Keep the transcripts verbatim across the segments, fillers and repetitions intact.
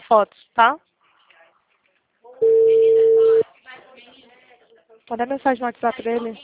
foto, tá? Manda mensagem no WhatsApp dele.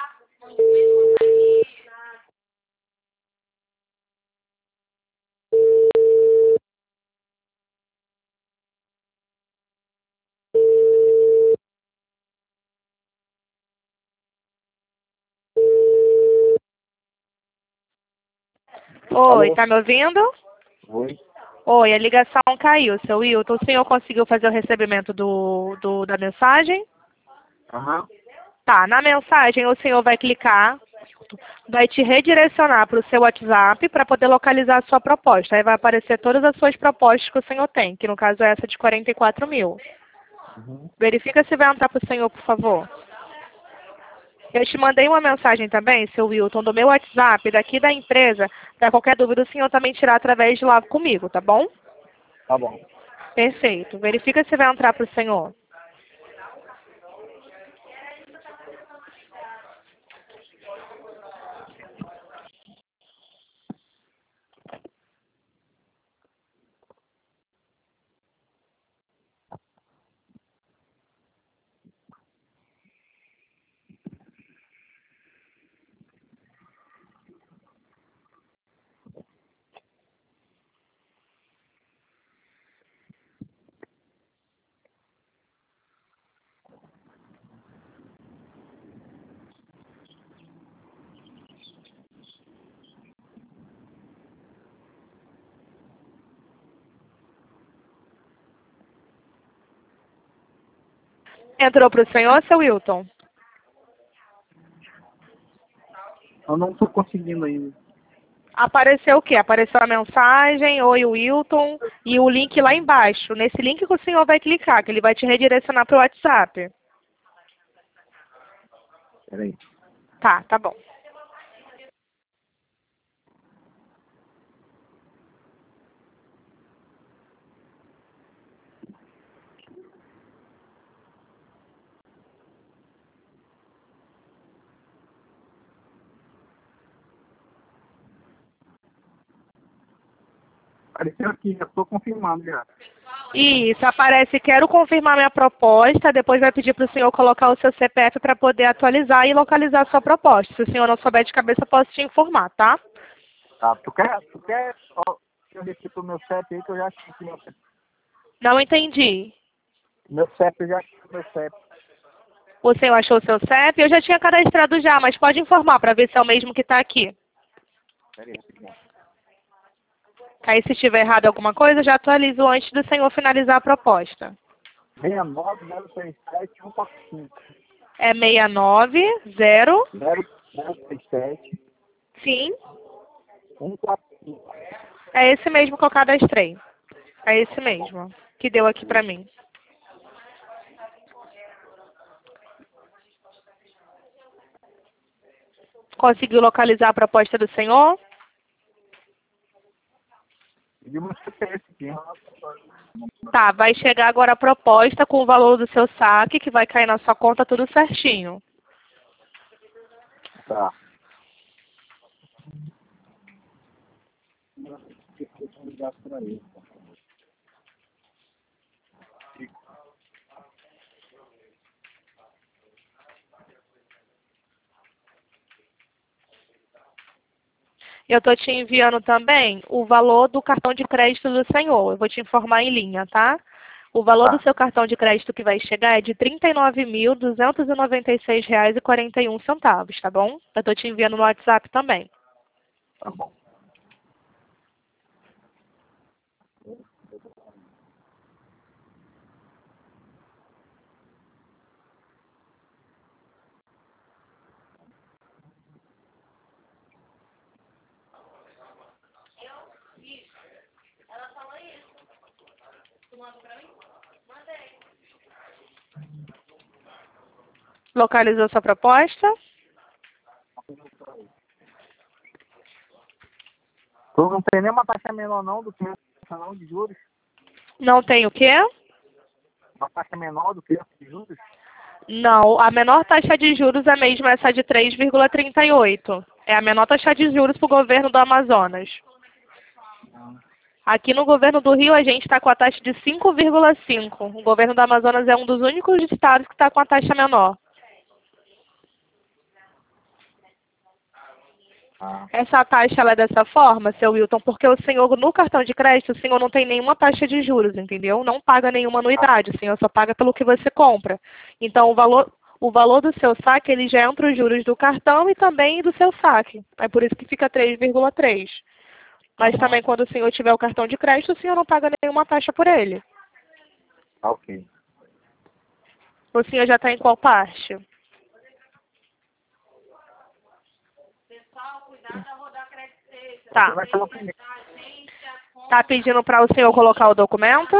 Oi, Alô? tá me ouvindo? Oi. Oi, a ligação caiu, seu Wilton. O senhor conseguiu fazer o recebimento do, do, da mensagem? Aham. Tá, na mensagem o senhor vai clicar, vai te redirecionar para o seu WhatsApp para poder localizar a sua proposta. Aí vai aparecer todas as suas propostas que o senhor tem, que no caso é essa de quarenta e quatro mil. Uhum. Verifica se vai entrar para o senhor, por favor. Eu te mandei uma mensagem também, seu Wilton, do meu WhatsApp, daqui da empresa. Para qualquer dúvida, o senhor também tirar através de lá comigo, tá bom? Tá bom. Perfeito. Verifica se vai entrar para o senhor. Entrou para o senhor, seu Wilton? Eu não tô conseguindo ainda. Apareceu o quê? Apareceu a mensagem, oi Wilton, e o link lá embaixo. Nesse link que o senhor vai clicar, que ele vai te redirecionar para o WhatsApp. Peraí. Tá, tá bom. Apareceu aqui, já tô confirmando já. Isso, aparece, quero confirmar minha proposta, depois vai pedir para o senhor colocar o seu C P F para poder atualizar e localizar a sua proposta. Se o senhor não souber de cabeça, eu posso te informar, tá? Tá, tu quer, tu quer, ó, deixa eu ver aqui pro meu C E P aí que eu já achei aqui meu C E P. Não entendi. Meu C E P, eu já achei meu C E P. O senhor achou o seu C E P? Eu já tinha cadastrado já, mas pode informar para ver se é o mesmo que está aqui. Peraí, rapidinho. Aí se estiver errado alguma coisa, já atualizo antes do senhor finalizar a proposta. seis nove zero três sete um quatro cinco. É seis nove zero, zero zero três sete sim, um quatro cinco. é esse mesmo que eu cadastrei. É esse mesmo que deu aqui pra mim. Conseguiu localizar a proposta do senhor? Pediu meu C P F aqui. Tá, vai chegar agora a proposta com o valor do seu saque, que vai cair na sua conta tudo certinho. Tá. Eu estou te enviando também o valor do cartão de crédito do senhor. Eu vou te informar em linha, tá? O valor do Tá. seu cartão de crédito que vai chegar é de trinta e nove mil, duzentos e noventa e seis reais e quarenta e um centavos, tá bom? Eu estou te enviando no WhatsApp também. Tá bom. Localizou sua proposta? Tu não tem nenhuma taxa menor não do que essa taxa não de juros? Não tem o quê? Uma taxa menor do que essa de juros? Não, a menor taxa de juros é mesmo essa de três vírgula trinta e oito. É a menor taxa de juros para o governo do Amazonas. Aqui no governo do Rio a gente está com a taxa de cinco vírgula cinco. O governo do Amazonas é um dos únicos estados que está com a taxa menor. Ah, Essa taxa ela é dessa forma, seu Wilton, porque o senhor, no cartão de crédito, o senhor não tem nenhuma taxa de juros, entendeu? Não paga nenhuma anuidade, o senhor só paga pelo que você compra. Então, o valor, o valor do seu saque, ele já é entre os juros do cartão e também do seu saque. É por isso que fica três vírgula três. Mas aham, também, quando o senhor tiver o cartão de crédito, o senhor não paga nenhuma taxa por ele. tá ok. O senhor já está em qual parte? Você Tá. vai colocar primeiro. Tá pedindo para o senhor colocar o documento?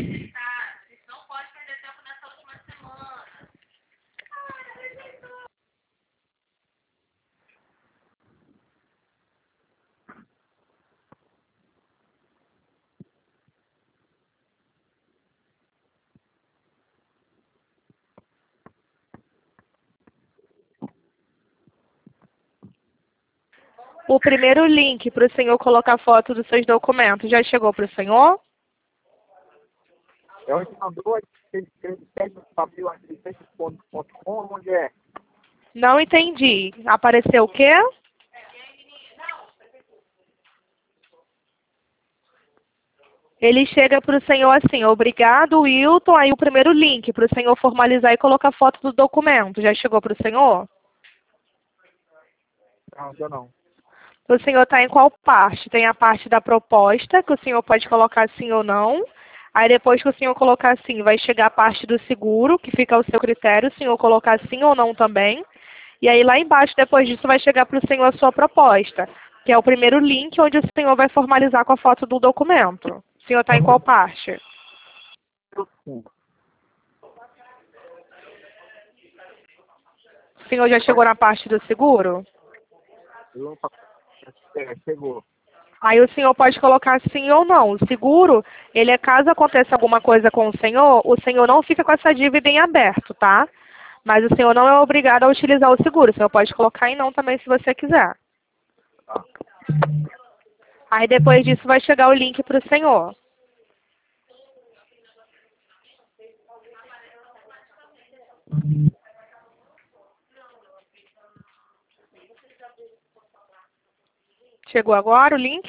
O primeiro link para o senhor colocar foto dos seus documentos já chegou para o senhor? É onde mandou, ele pede o papel agricultura ponto com, onde é? Não entendi. Apareceu o quê? Ele chega para o senhor assim, obrigado, Wilton, aí o primeiro link para o senhor formalizar e colocar foto do documento. Já chegou para o senhor? Não, ainda não. O senhor está em qual parte? Tem a parte da proposta, que o senhor pode colocar sim ou não. Aí depois que o senhor colocar sim, vai chegar a parte do seguro, que fica ao seu critério, o senhor colocar sim ou não também. E aí lá embaixo, depois disso, vai chegar para o senhor a sua proposta, que é o primeiro link onde o senhor vai formalizar com a foto do documento. O senhor está em qual parte? Eu sim. O senhor já chegou na parte do seguro? Eu, é, chegou. Aí o senhor pode colocar sim ou não. O seguro, ele é caso aconteça alguma coisa com o senhor, o senhor não fica com essa dívida em aberto, tá? Mas o senhor não é obrigado a utilizar o seguro. O senhor pode colocar em não também se você quiser. Tá. Aí depois disso vai chegar o link para o senhor. Chegou agora o link?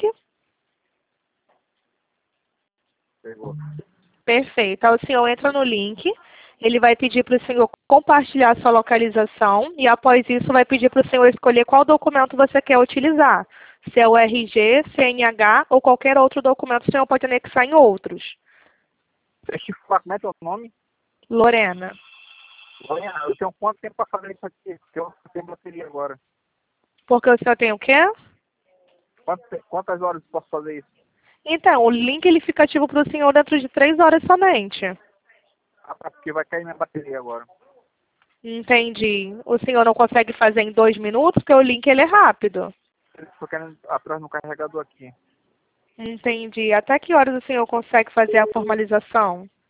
Chegou. Perfeito. Aí o senhor entra no link, ele vai pedir para o senhor compartilhar sua localização e após isso vai pedir para o senhor escolher qual documento você quer utilizar. Se é o R G, C N H ou qualquer outro documento, o senhor pode anexar em outros. Deixa eu falar, como é teu nome? Lorena. Lorena, eu tenho quanto tempo para fazer isso aqui? Porque eu não tenho bateria agora. Porque o senhor tem o quê? Quantas, quantas horas eu posso fazer isso? Então, o link ele fica ativo para o senhor dentro de três horas somente. Ah, tá, porque vai cair minha bateria agora. Entendi. O senhor não consegue fazer em dois minutos, porque o link ele é rápido. Estou querendo atrás no carregador aqui. Entendi. Até que horas o senhor consegue fazer a formalização?